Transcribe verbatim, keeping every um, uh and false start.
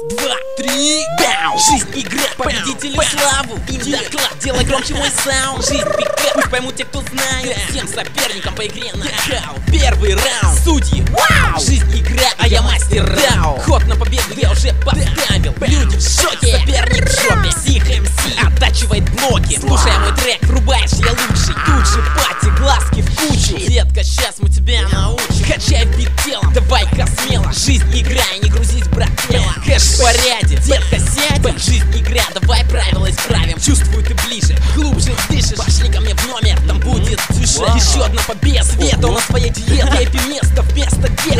два, три, бау! Жизнь игра, победителю славу. Им доклад, делай громче мой саунд. Жизнь пикап, пусть поймут те, кто знает. Всем соперникам по игре нокаут. Первый раунд, судьи, вау! Жизнь игра, а я мастер раунд. Ход на победу я уже поставил. Люди в шоке, соперник в жопе. Псих эм си оттачивает блоки. Слушай мой трек, врубаешь, я лучший. Тут же пати, глазки в кучу. Детка, сейчас мы тебя научим. Качай бит телом, давай-ка смело. Жизнь играй, не грузись, брат, тело. Кэш в порядке, детка, сядь. Жизнь игра, давай правила исправим. Чувствую, ты ближе, глубже дышишь. Пошли ко мне в номер, там будет тише. Еще одна победа, света, у нас своя диета. Эпи место вместо где